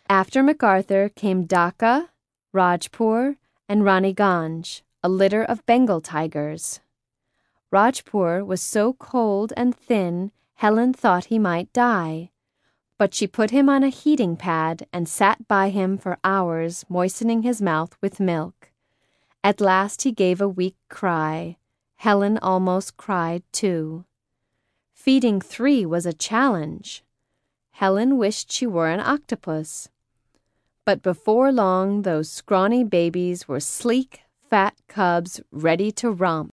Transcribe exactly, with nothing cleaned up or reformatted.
After MacArthur came Dhaka, Rajpur, and Raniganj, a litter of Bengal tigers. Rajpur was so cold and thin, Helen thought he might die. But she put him on a heating pad and sat by him for hours, moistening his mouth with milk. At last he gave a weak cry. Helen almost cried too. Feeding three was a challenge. Helen wished she were an octopus. But before long those scrawny babies were sleek, fat cubs ready to romp.